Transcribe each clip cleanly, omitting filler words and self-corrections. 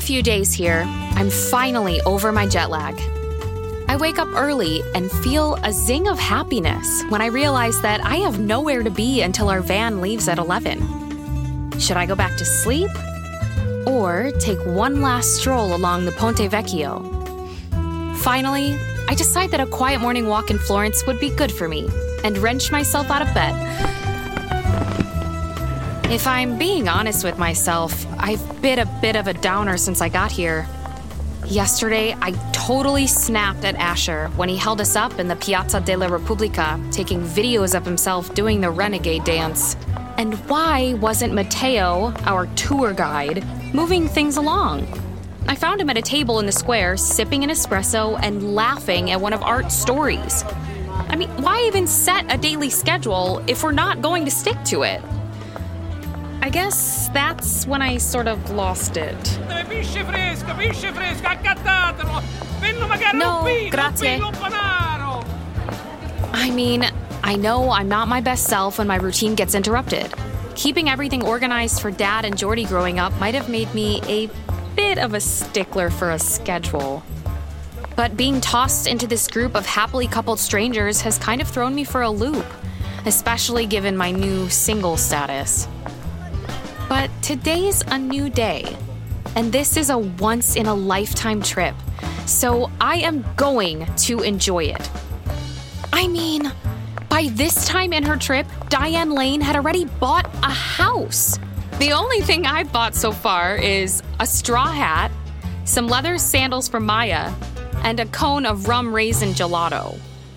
few days here, I'm finally over my jet lag. I wake up early and feel a zing of happiness when I realize that I have nowhere to be until our van leaves at 11. Should I go back to sleep? Or take one last stroll along the Ponte Vecchio? Finally, I decide that a quiet morning walk in Florence would be good for me, and wrench myself out of bed. If I'm being honest with myself, I've been a bit of a downer since I got here. Yesterday, I totally snapped at Asher when he held us up in the Piazza della Repubblica, taking videos of himself doing the renegade dance. And why wasn't Matteo, our tour guide, moving things along? I found him at a table in the square, sipping an espresso and laughing at one of Art's stories. I mean, why even set a daily schedule if we're not going to stick to it? I guess that's when I sort of lost it. No, grazie. I mean, I know I'm not my best self when my routine gets interrupted. Keeping everything organized for Dad and Jordy growing up might have made me a bit of a stickler for a schedule. But being tossed into this group of happily coupled strangers has kind of thrown me for a loop, especially given my new single status. But today's a new day, and this is a once-in-a-lifetime trip, so I am going to enjoy it. I mean, by this time in her trip, Diane Lane had already bought a house. The only thing I've bought so far is a straw hat, some leather sandals for Maya, and a cone of rum raisin gelato.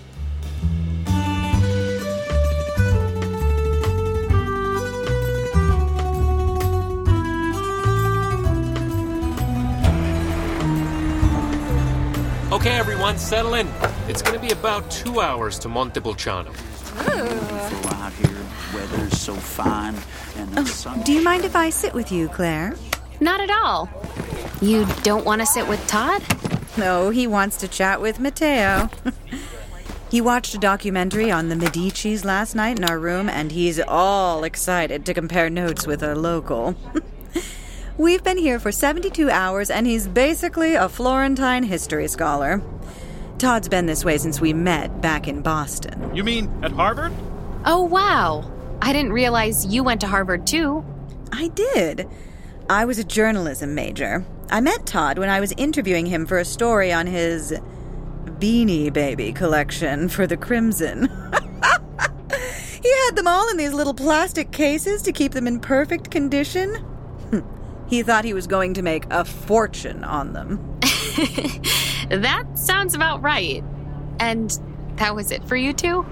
Okay, everyone, settle in. It's going to be about 2 hours to Montepulciano. Beautiful out here. Weather's so fine. And the sun... Do you mind if I sit with you, Claire? Not at all. You don't want to sit with Todd? No, he wants to chat with Matteo. He watched a documentary on the Medicis last night in our room, and he's all excited to compare notes with a local. We've been here for 72 hours, and he's basically a Florentine history scholar. Todd's been this way since we met back in Boston. You mean at Harvard? Oh, wow. I didn't realize you went to Harvard, too. I did. I was a journalism major. I met Todd when I was interviewing him for a story on his Beanie Baby collection for the Crimson. He had them all in these little plastic cases to keep them in perfect condition. He thought he was going to make a fortune on them. That sounds about right. And that was it for you two?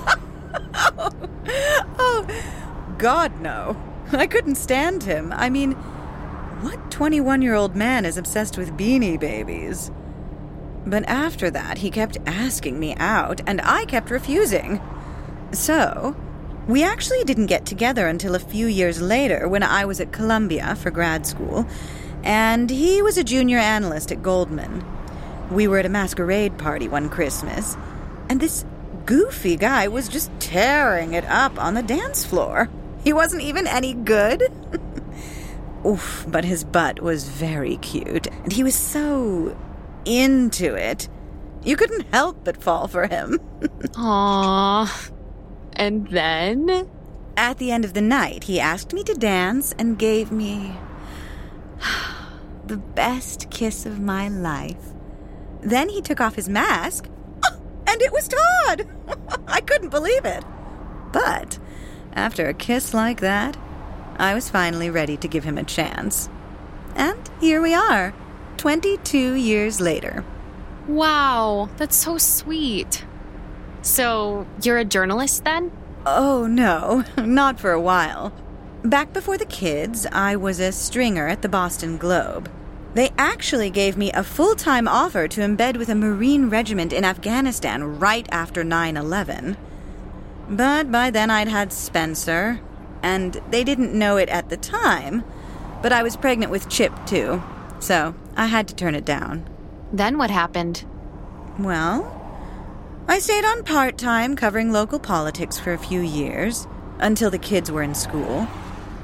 Oh, God, no. I couldn't stand him. I mean, what 21-year-old man is obsessed with Beanie Babies? But after that, he kept asking me out, and I kept refusing. So... we actually didn't get together until a few years later when I was at Columbia for grad school, and he was a junior analyst at Goldman. We were at a masquerade party one Christmas, and this goofy guy was just tearing it up on the dance floor. He wasn't even any good. Oof, but his butt was very cute, and he was so into it. You couldn't help but fall for him. Aww. And then? At the end of the night, he asked me to dance and gave me the best kiss of my life. Then he took off his mask, and it was Todd! I couldn't believe it. But after a kiss like that, I was finally ready to give him a chance. And here we are, 22 years later. Wow, that's so sweet. So, you're a journalist then? Oh, no, not for a while. Back before the kids, I was a stringer at the Boston Globe. They actually gave me a full-time offer to embed with a Marine regiment in Afghanistan right after 9/11. But by then I'd had Spencer, and they didn't know it at the time, but I was pregnant with Chip too, so I had to turn it down. Then what happened? Well, I stayed on part-time covering local politics for a few years, until the kids were in school.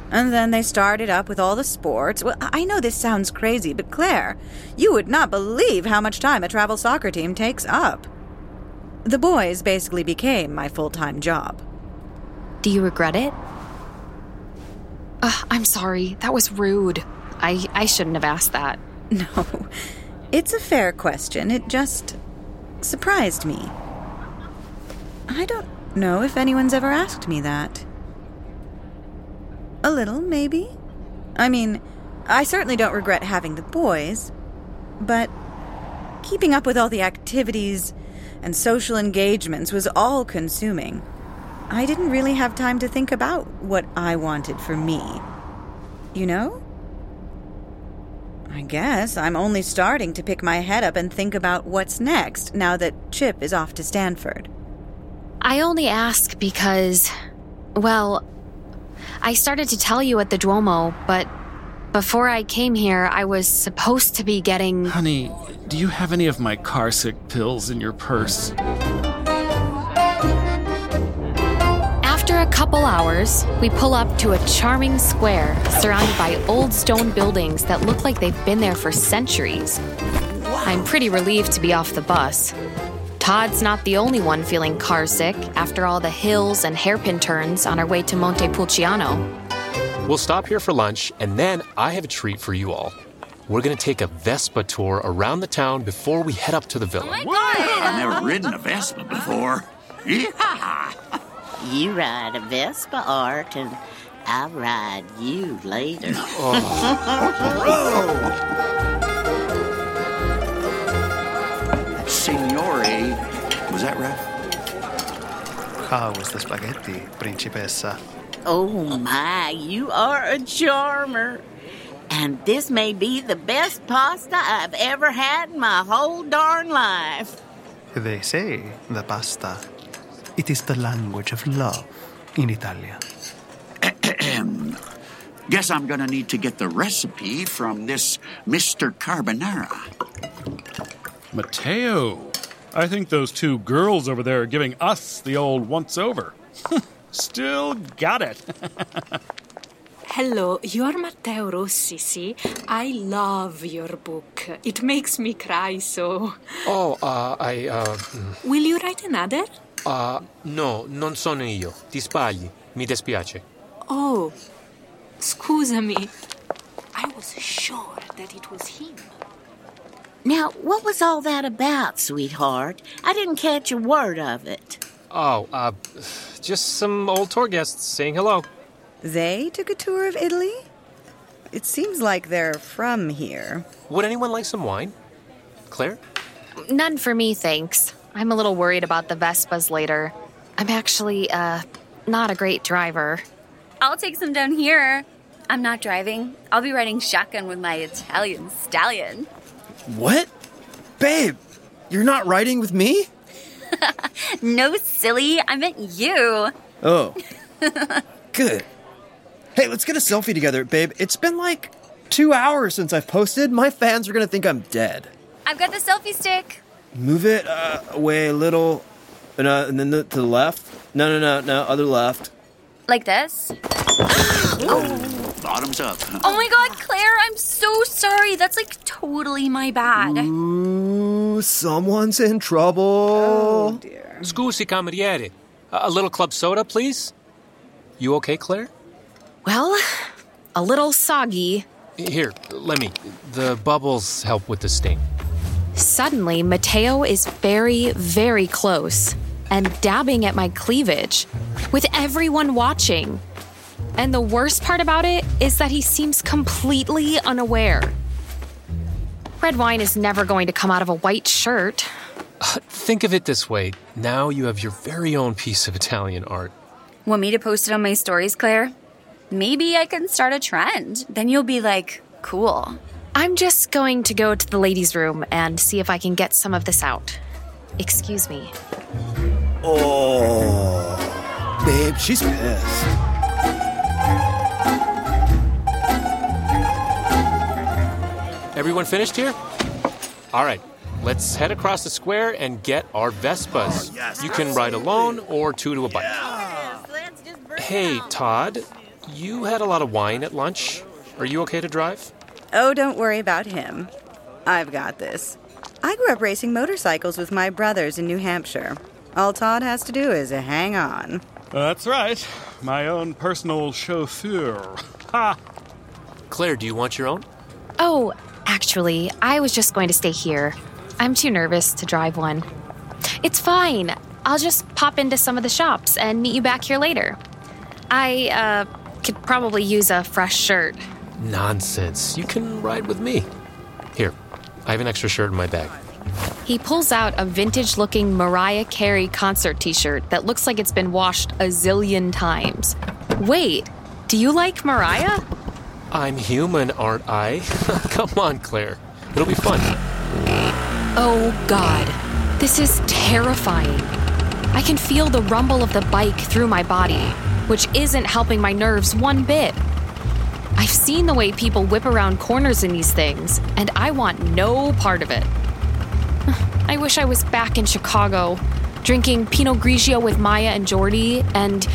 And then they started up with all the sports. Well, I know this sounds crazy, but Claire, you would not believe how much time a travel soccer team takes up. The boys basically became my full-time job. Do you regret it? I'm sorry. That was rude. I shouldn't have asked that. No, it's a fair question. It just surprised me. I don't know if anyone's ever asked me that. A little, maybe. I mean, I certainly don't regret having the boys, but keeping up with all the activities and social engagements was all-consuming. I didn't really have time to think about what I wanted for me. You know? I guess I'm only starting to pick my head up and think about what's next now that Chip is off to Stanford. I only ask because, well, I started to tell you at the Duomo, but before I came here, I was supposed to be getting... Honey, do you have any of my car sick pills in your purse? After a couple hours, we pull up to a charming square surrounded by old stone buildings that look like they've been there for centuries. I'm pretty relieved to be off the bus. Todd's not the only one feeling car sick after all the hills and hairpin turns on our way to Monte Pulciano. We'll stop here for lunch, and then I have a treat for you all. We're going to take a Vespa tour around the town before we head up to the villa. I've never ridden a Vespa before. Yeah. You ride a Vespa, Art, and I'll ride you later. Signore, was that right? How was the spaghetti, Principessa? Oh my, you are a charmer. And this may be the best pasta I've ever had in my whole darn life. They say the pasta, it is the language of love in Italian. Guess I'm gonna need to get the recipe from this Mr. Carbonara. Mateo, I think those two girls over there are giving us the old once-over. Still got it. Hello, you're Matteo Rossi, see? I love your book. It makes me cry so. Will you write another? No, non sono io. Ti sbagli. Mi dispiace. Oh, scusami. I was sure that it was him. Now, what was all that about, sweetheart? I didn't catch a word of it. Just some old tour guests saying hello. They took a tour of Italy? It seems like they're from here. Would anyone like some wine? Claire? None for me, thanks. I'm a little worried about the Vespas later. I'm actually, not a great driver. I'll take some down here. I'm not driving. I'll be riding shotgun with my Italian stallion. What? Babe, you're not riding with me? No, silly. I meant you. Oh. Good. Hey, let's get a selfie together, babe. It's been like 2 hours since I've posted. My fans are gonna think I'm dead. I've got the selfie stick. Move it away a little. And then to the left. No, other left. Like this? Bottoms up. Oh my god, Claire, I'm so sorry. That's like totally my bad. Ooh, someone's in trouble. Oh, dear. Scusi, cameriere. A little club soda, please? You okay, Claire? Well, a little soggy. Here, let me. The bubbles help with the sting. Suddenly, Mateo is very, very close and dabbing at my cleavage, with everyone watching. And the worst part about it is that he seems completely unaware. Red wine is never going to come out of a white shirt. Think of it this way. Now you have your very own piece of Italian art. Want me to post it on my stories, Claire? Maybe I can start a trend. Then you'll be like, cool. I'm just going to go to the ladies' room and see if I can get some of this out. Excuse me. Oh, babe, she's pissed. Everyone finished here? All right, let's head across the square and get our Vespas. Oh, yes, you can ride alone or two to a bike. Hey, Todd, You had a lot of wine at lunch. Are you okay to drive? Oh, don't worry about him. I've got this. I grew up racing motorcycles with my brothers in New Hampshire. All Todd has to do is hang on. That's right. My own personal chauffeur. Ha! Claire, do you want your own? Oh, actually, I was just going to stay here. I'm too nervous to drive one. It's fine. I'll just pop into some of the shops and meet you back here later. I, could probably use a fresh shirt. Nonsense. You can ride with me. Here, I have an extra shirt in my bag. He pulls out a vintage-looking Mariah Carey concert t-shirt that looks like it's been washed a zillion times. Wait, do you like Mariah? I'm human, aren't I? Come on, Claire. It'll be fun. Oh, God. This is terrifying. I can feel the rumble of the bike through my body, which isn't helping my nerves one bit. I've seen the way people whip around corners in these things, and I want no part of it. I wish I was back in Chicago, drinking Pinot Grigio with Maya and Jordy, and,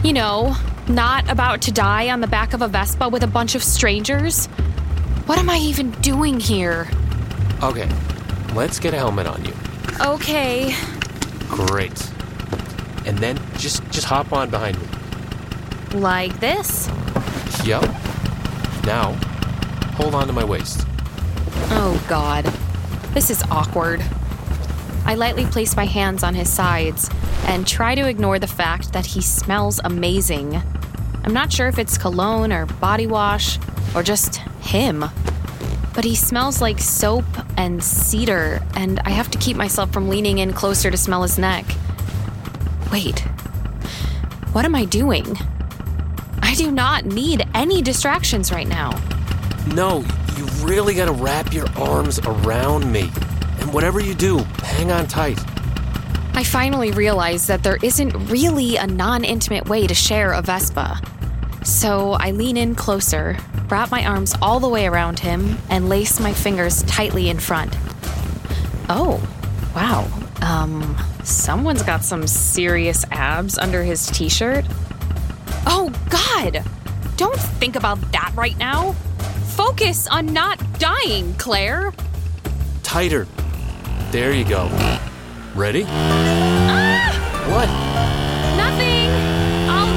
not about to die on the back of a Vespa with a bunch of strangers. What am I even doing here? Okay, let's get a helmet on you. Okay. Great. And then just hop on behind me. Like this? Yup. Now, hold on to my waist. Oh, God. This is awkward. I lightly place my hands on his sides and try to ignore the fact that he smells amazing. I'm not sure if it's cologne or body wash or just him. But he smells like soap and cedar, and I have to keep myself from leaning in closer to smell his neck. Wait. What am I doing? I do not need any distractions right now. No, you really gotta wrap your arms around me. And whatever you do, hang on tight. I finally realize that there isn't really a non-intimate way to share a Vespa. So I lean in closer, wrap my arms all the way around him, and lace my fingers tightly in front. Oh, wow. Someone's got some serious abs under his t-shirt. Oh, God! Don't think about that right now. Focus on not dying, Claire. Tighter. There you go. Ready? Ah! What? Nothing. All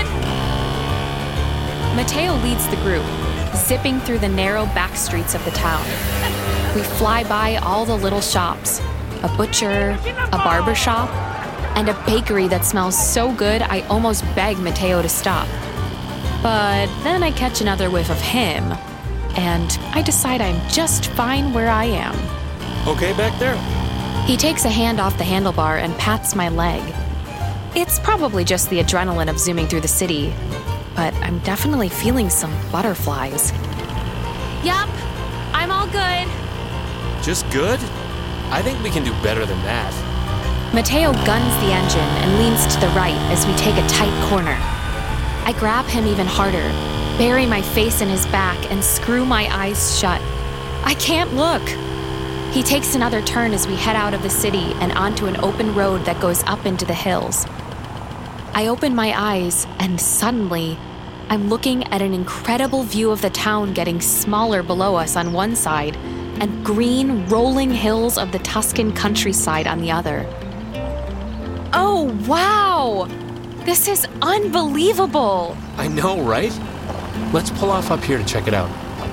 good. Mateo leads the group, zipping through the narrow back streets of the town. We fly by all the little shops, a butcher, a barber shop, and a bakery that smells so good I almost beg Mateo to stop. But then I catch another whiff of him, and I decide I'm just fine where I am. Okay back there? He takes a hand off the handlebar and pats my leg. It's probably just the adrenaline of zooming through the city, but I'm definitely feeling some butterflies. Yup, I'm all good. Just good? I think we can do better than that. Mateo guns the engine and leans to the right as we take a tight corner. I grab him even harder, bury my face in his back, and screw my eyes shut. I can't look. He takes another turn as we head out of the city and onto an open road that goes up into the hills. I open my eyes, and suddenly, I'm looking at an incredible view of the town getting smaller below us on one side and green, rolling hills of the Tuscan countryside on the other. Oh, wow! This is unbelievable! I know, right? Let's pull off up here to check it out.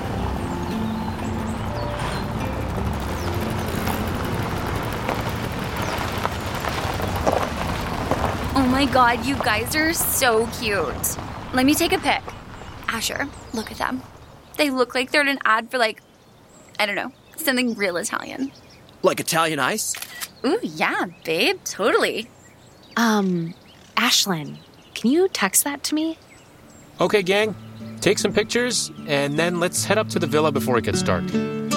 Oh my God, you guys are so cute. Let me take a pic. Asher, look at them. They look like they're in an ad for I don't know, something real Italian. Like Italian ice? Ooh, yeah, babe, totally. Ashlyn, can you text that to me? Okay, gang. Take some pictures, and then let's head up to the villa before it gets dark.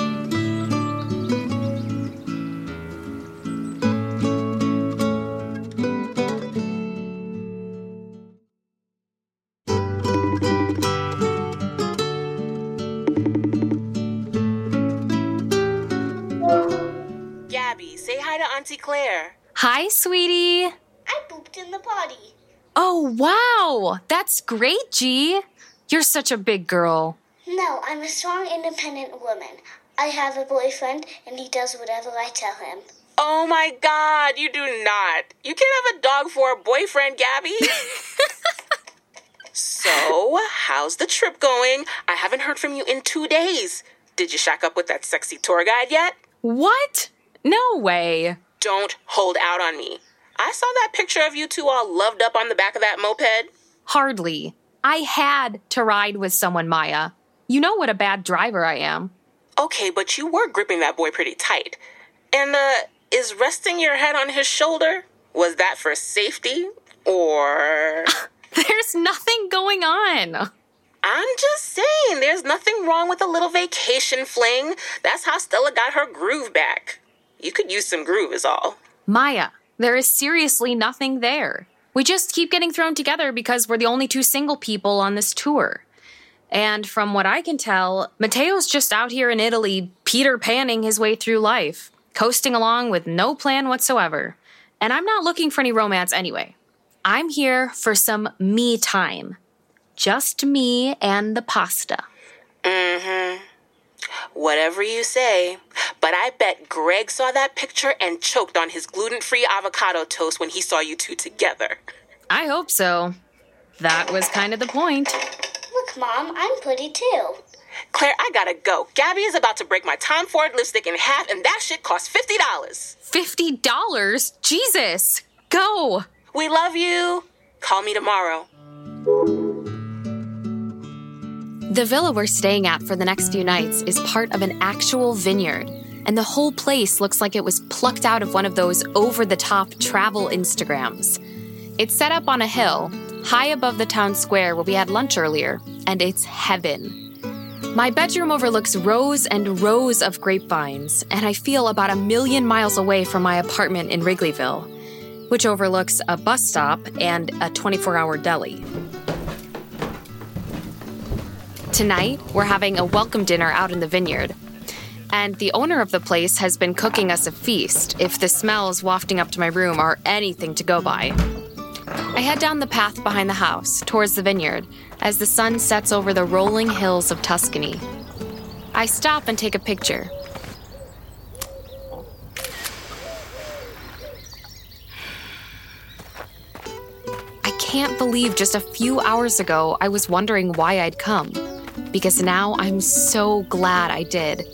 Gabby, say hi to Auntie Claire. Hi, sweetie. I pooped in the potty. Oh, wow. That's great, G. You're such a big girl. No, I'm a strong, independent woman. I have a boyfriend, and he does whatever I tell him. Oh my God, you do not. You can't have a dog for a boyfriend, Gabby. So, how's the trip going? I haven't heard from you in 2 days. Did you shack up with that sexy tour guide yet? What? No way. Don't hold out on me. I saw that picture of you two all loved up on the back of that moped. Hardly. I had to ride with someone, Maya. You know what a bad driver I am. Okay, but you were gripping that boy pretty tight. And, is resting your head on his shoulder? Was that for safety? Or... There's nothing going on. I'm just saying, there's nothing wrong with a little vacation fling. That's how Stella got her groove back. You could use some groove is all. Maya, there is seriously nothing there. We just keep getting thrown together because we're the only two single people on this tour. And from what I can tell, Matteo's just out here in Italy, Peter Panning his way through life, coasting along with no plan whatsoever. And I'm not looking for any romance anyway. I'm here for some me time. Just me and the pasta. Mm-hmm. Whatever you say. But I bet Greg saw that picture and choked on his gluten-free avocado toast when he saw you two together. I hope so. That was kind of the point. Look, Mom, I'm pretty too. Claire, I gotta go. Gabby is about to break my Tom Ford lipstick in half, and that shit costs $50. $50? Jesus! Go! We love you. Call me tomorrow. The villa we're staying at for the next few nights is part of an actual vineyard, and the whole place looks like it was plucked out of one of those over-the-top travel Instagrams. It's set up on a hill, high above the town square where we had lunch earlier, and it's heaven. My bedroom overlooks rows and rows of grapevines, and I feel about 1,000,000 miles away from my apartment in Wrigleyville, which overlooks a bus stop and a 24-hour deli. Tonight, we're having a welcome dinner out in the vineyard, and the owner of the place has been cooking us a feast if the smells wafting up to my room are anything to go by. I head down the path behind the house, towards the vineyard, as the sun sets over the rolling hills of Tuscany. I stop and take a picture. I can't believe just a few hours ago I was wondering why I'd come, because now I'm so glad I did.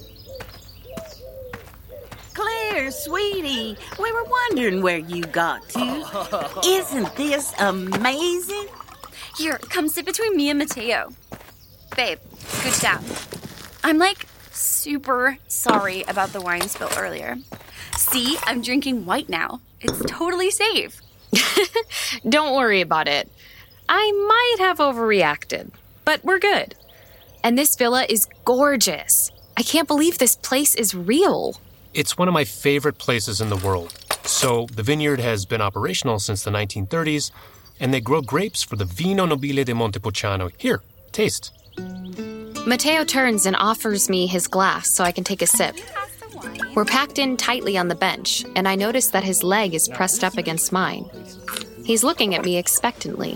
Claire, sweetie, we were wondering where you got to. Isn't this amazing? Here, come sit between me and Matteo. Babe, good job. I'm super sorry about the wine spill earlier. See, I'm drinking white now. It's totally safe. Don't worry about it. I might have overreacted, but we're good. And this villa is gorgeous. I can't believe this place is real. It's one of my favorite places in the world. So the vineyard has been operational since the 1930s, and they grow grapes for the Vino Nobile de Montepulciano. Here, taste. Matteo turns and offers me his glass so I can take a sip. We're packed in tightly on the bench, and I notice that his leg is pressed up against mine. He's looking at me expectantly.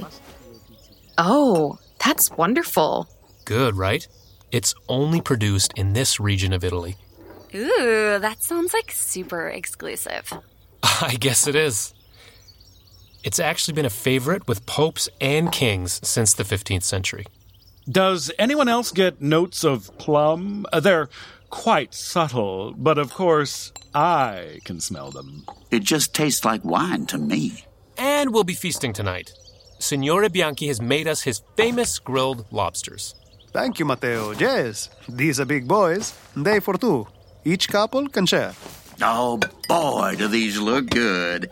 Oh, that's wonderful. Good, right? It's only produced in this region of Italy. Ooh, that sounds super exclusive. I guess it is. It's actually been a favorite with popes and kings since the 15th century. Does anyone else get notes of plum? They're quite subtle, but of course, I can smell them. It just tastes like wine to me. And we'll be feasting tonight. Signore Bianchi has made us his famous grilled lobsters. Thank you, Matteo. Yes, these are big boys. They for two. Each couple can share. Oh, boy, do these look good.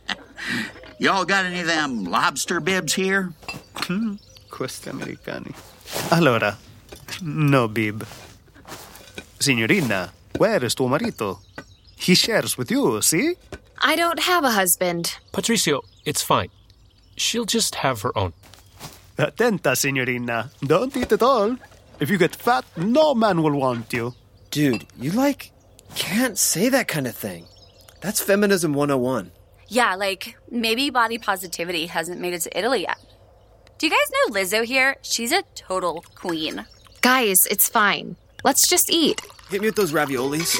Y'all got any of them lobster bibs here? Questi americani. Allora, no bib. Signorina, where is tuo marito? He shares with you, see? I don't have a husband. Patricio, it's fine. She'll just have her own. Attenta, signorina. Don't eat it all. If you get fat, no man will want you. Dude, you can't say that kind of thing. That's feminism 101. Yeah, maybe body positivity hasn't made it to Italy yet. Do you guys know Lizzo here? She's a total queen. Guys, it's fine. Let's just eat. Hit me with those raviolis.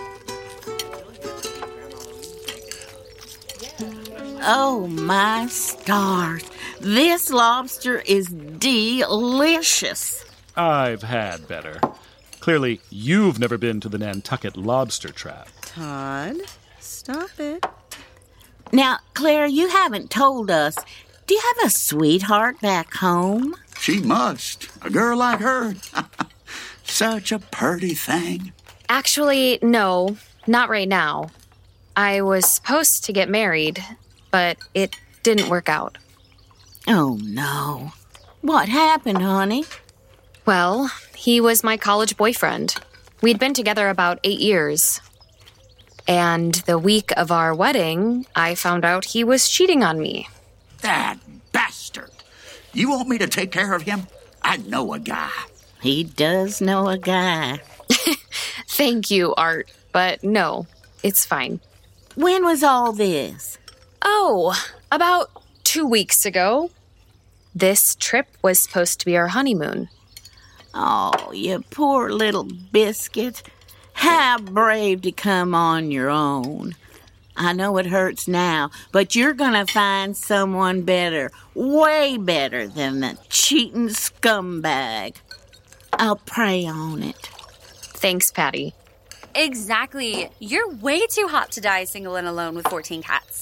Oh, my stars. This lobster is delicious. I've had better. Clearly, you've never been to the Nantucket lobster trap. Todd, stop it. Now, Claire, you haven't told us. Do you have a sweetheart back home? She must. A girl like her. Such a purty thing. Actually, no, not right now. I was supposed to get married, but it didn't work out. Oh, no. What happened, honey? Well, he was my college boyfriend. We'd been together about 8 years. And the week of our wedding, I found out he was cheating on me. That bastard. You want me to take care of him? I know a guy. He does know a guy. Thank you, Art, but no, it's fine. When was all this? Oh, about 2 weeks ago. This trip was supposed to be our honeymoon. Oh, you poor little biscuit. How brave to come on your own. I know it hurts now, but you're gonna find someone better, way better than the cheating scumbag. I'll pray on it. Thanks, Patty. Exactly. You're way too hot to die single and alone with 14 cats.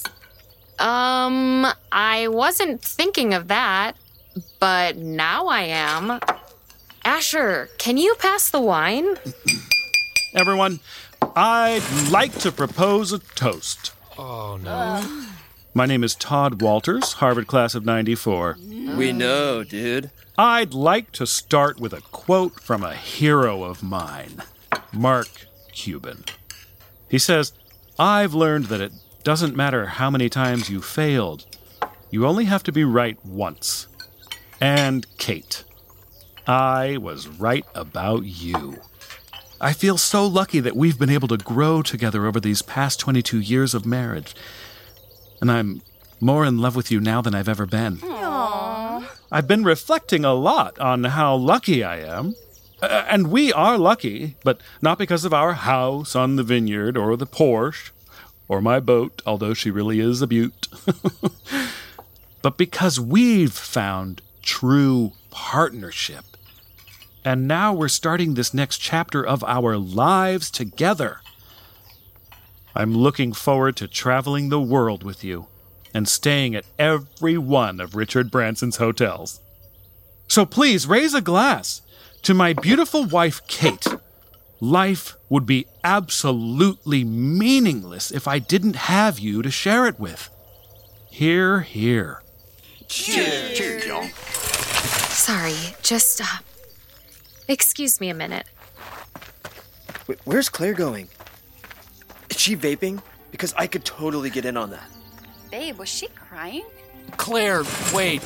I wasn't thinking of that, but now I am. Asher, can you pass the wine? Everyone, I'd like to propose a toast. Oh, no. My name is Todd Walters, Harvard class of 94. We know, dude. I'd like to start with a quote from a hero of mine, Mark Cuban. He says, "I've learned that it doesn't matter how many times you failed. You only have to be right once." And Kate, I was right about you. I feel so lucky that we've been able to grow together over these past 22 years of marriage. And I'm more in love with you now than I've ever been. Aww. I've been reflecting a lot on how lucky I am. And we are lucky, but not because of our house on the vineyard or the Porsche or my boat, although she really is a beaut. But because we've found true partnership. And now we're starting this next chapter of our lives together. I'm looking forward to traveling the world with you and staying at every one of Richard Branson's hotels. So please raise a glass to my beautiful wife, Kate. Life would be absolutely meaningless if I didn't have you to share it with. Hear, hear. Cheers. Cheers, y'all. Sorry, just, excuse me a minute. Wait, where's Claire going? Is she vaping? Because I could totally get in on that. Babe, was she crying? Claire, wait.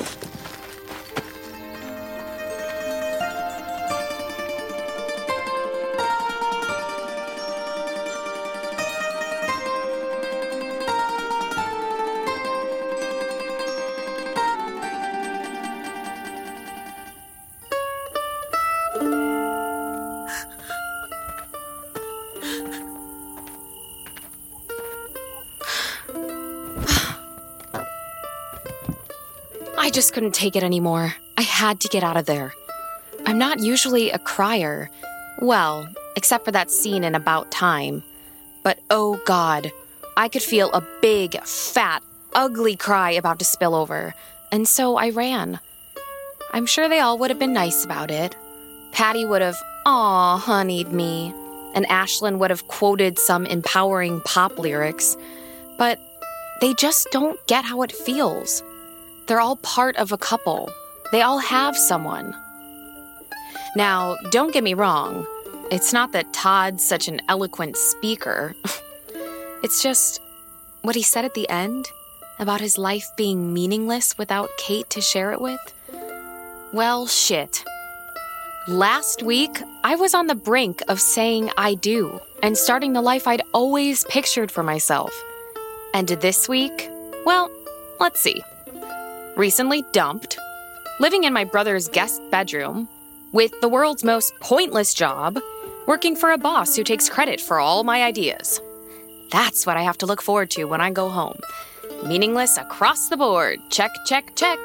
I just couldn't take it anymore. I had to get out of there. I'm not usually a crier. Well, except for that scene in About Time. But oh God, I could feel a big, fat, ugly cry about to spill over. And so I ran. I'm sure they all would have been nice about it. Patty would have, aw, honeyed me. And Ashlyn would have quoted some empowering pop lyrics. But they just don't get how it feels. They're all part of a couple. They all have someone. Now, don't get me wrong. It's not that Todd's such an eloquent speaker. It's just what he said at the end about his life being meaningless without Kate to share it with. Well, shit. Last week, I was on the brink of saying I do and starting the life I'd always pictured for myself. And this week, well, let's see. Recently dumped, living in my brother's guest bedroom, with the world's most pointless job, working for a boss who takes credit for all my ideas. That's what I have to look forward to when I go home. Meaningless across the board. Check, check, check.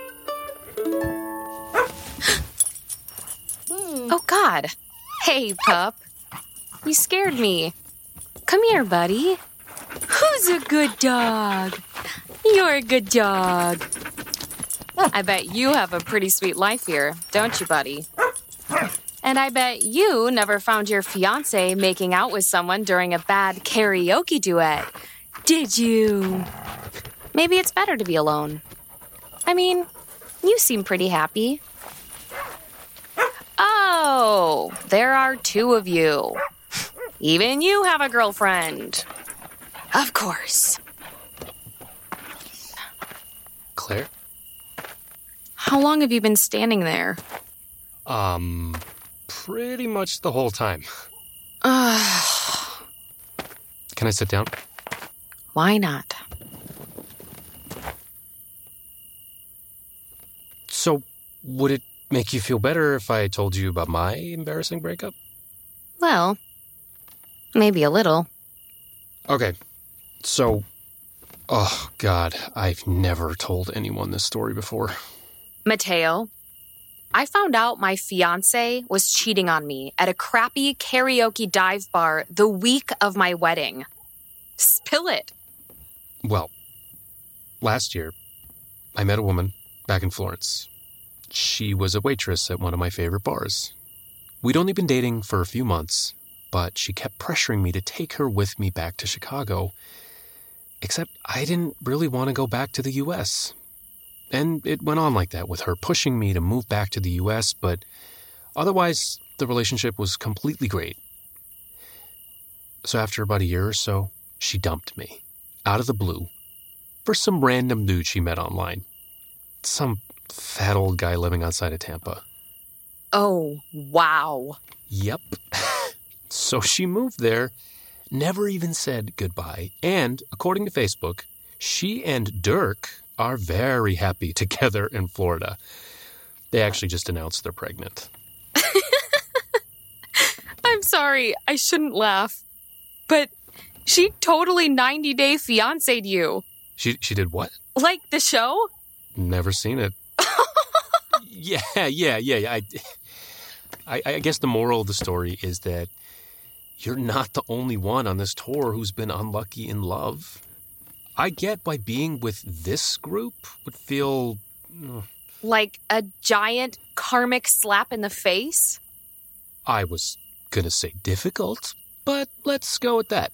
Oh, God. Hey, pup. You scared me. Come here, buddy. Who's a good dog? You're a good dog. I bet you have a pretty sweet life here, don't you, buddy? And I bet you never found your fiancé making out with someone during a bad karaoke duet, did you? Maybe it's better to be alone. I mean, you seem pretty happy. Oh, there are two of you. Even you have a girlfriend. Of course. Claire? How long have you been standing there? Pretty much the whole time. Can I sit down? Why not? So, would it make you feel better if I told you about my embarrassing breakup? Well, maybe a little. Okay, so... Oh, God, I've never told anyone this story before. Mateo, I found out my fiancé was cheating on me at a crappy karaoke dive bar the week of my wedding. Spill it. Well, last year, I met a woman back in Florence. She was a waitress at one of my favorite bars. We'd only been dating for a few months, but she kept pressuring me to take her with me back to Chicago. Except I didn't really want to go back to the U.S. And it went on like that, with her pushing me to move back to the U.S., but otherwise, the relationship was completely great. So after about a year or so, she dumped me, out of the blue, for some random dude she met online. Some fat old guy living outside of Tampa. Oh, wow. Yep. So she moved there, never even said goodbye, and, according to Facebook, she and Dirk are very happy together in Florida. They actually just announced they're pregnant. I'm sorry, I shouldn't laugh. But she totally 90-day fiancé'd you. She did what? Like the show? Never seen it. Yeah. I guess the moral of the story is that you're not the only one on this tour who's been unlucky in love. I get why being with this group would feel... Like a giant karmic slap in the face? I was gonna say difficult, but let's go with that.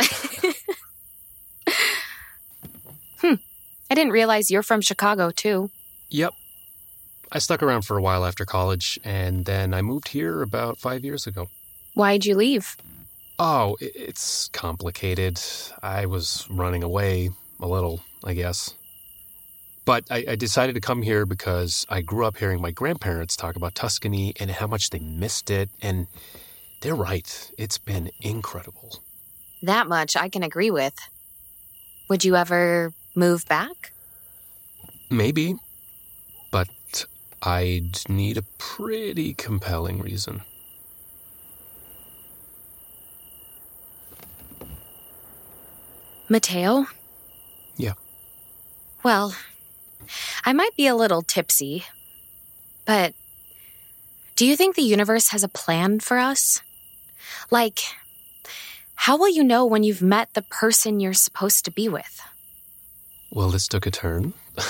I didn't realize you're from Chicago, too. Yep. I stuck around for a while after college, and then I moved here about 5 years ago. Why'd you leave? Oh, it's complicated. I was running away a little, I guess. But I decided to come here because I grew up hearing my grandparents talk about Tuscany and how much they missed it, and they're right. It's been incredible. That much I can agree with. Would you ever move back? Maybe, but I'd need a pretty compelling reason. Mateo? Yeah. Well, I might be a little tipsy, but do you think the universe has a plan for us? Like, how will you know when you've met the person you're supposed to be with? Well, this took a turn.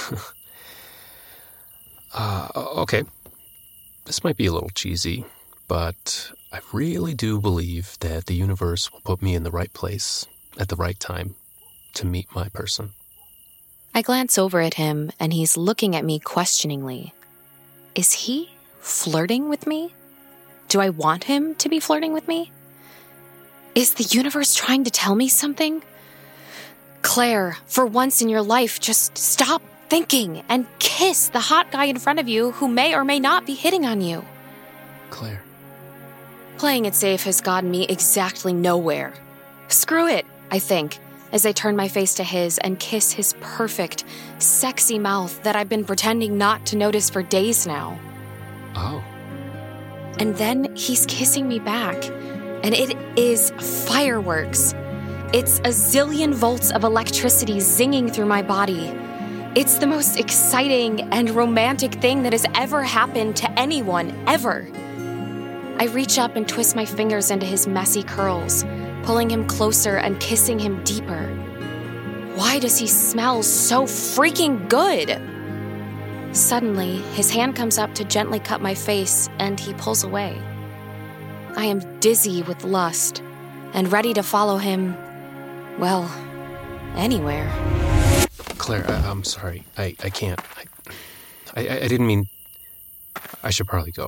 Okay. This might be a little cheesy, but I really do believe that the universe will put me in the right place at the right time to meet my person. I glance over at him, and he's looking at me questioningly. Is he flirting with me? Do I want him to be flirting with me? Is the universe trying to tell me something? Claire, for once in your life, just stop thinking and kiss the hot guy in front of you who may or may not be hitting on you. Claire. Playing it safe has gotten me exactly nowhere. Screw it, I think, as I turn my face to his and kiss his perfect, sexy mouth that I've been pretending not to notice for days now. Oh. And then he's kissing me back, and it is fireworks. It's a zillion volts of electricity zinging through my body. It's the most exciting and romantic thing that has ever happened to anyone, ever. I reach up and twist my fingers into his messy curls, pulling him closer and kissing him deeper. Why does he smell so freaking good? Suddenly, his hand comes up to gently cut my face, and he pulls away. I am dizzy with lust and ready to follow him, well, anywhere. Claire, I'm sorry. I can't. I didn't mean... I should probably go.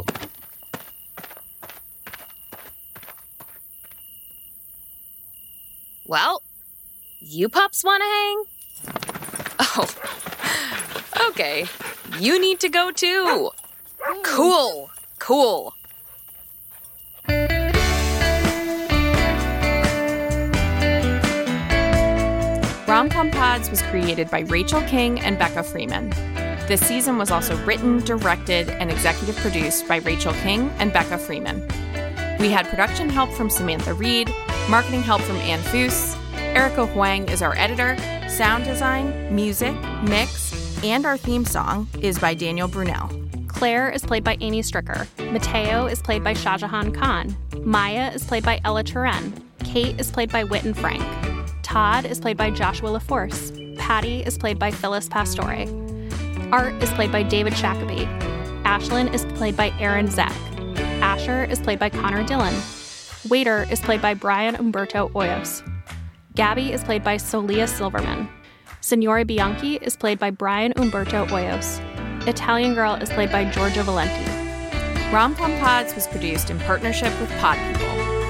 Well, you pups want to hang? Oh, okay. You need to go too. Cool. Rom-Com Pods was created by Rachel King and Becca Freeman. This season was also written, directed, and executive produced by Rachel King and Becca Freeman. We had production help from Samantha Reed, marketing help from Ann Foose. Erica Huang is our editor. Sound design, music, mix, and our theme song is by Daniel Brunel. Claire is played by Amy Stricker. Mateo is played by Shahjahan Khan. Maya is played by Ella Turen. Kate is played by Witten Frank. Todd is played by Joshua LaForce. Patty is played by Phyllis Pastore. Art is played by David Shackleby. Ashlyn is played by Aaron Zeck. Asher is played by Connor Dillon. Waiter is played by Brian Umberto Hoyos. Gabby is played by Solia Silverman. Signore Bianchi is played by Brian Umberto Hoyos. Italian Girl is played by Giorgio Valenti. Rom-Com Pods was produced in partnership with Pod People.